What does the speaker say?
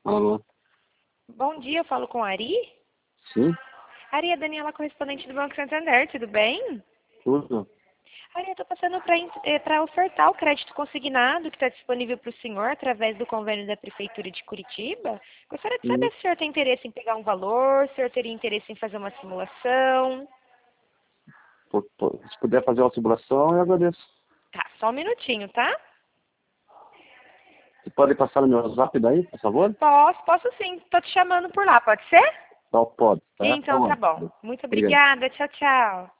Alô? Bom dia, eu falo com a Ari. Sim? Ari, é a Daniela, correspondente do Banco Santander, tudo bem? Tudo? Ari, eu estou passando para ofertar o crédito consignado que está disponível para o senhor através do convênio da Prefeitura de Curitiba. Gostaria de saber Sim. se o senhor tem interesse em pegar um valor, se o senhor teria interesse em fazer uma simulação. Se puder fazer uma simulação, eu agradeço. Tá, só um minutinho, tá? Você pode passar no meu zap daí, por favor? Posso sim. Estou te chamando por lá, pode ser? Pode, tá? Então tá Tá bom. Muito Obrigado. obrigada. Tchau, tchau.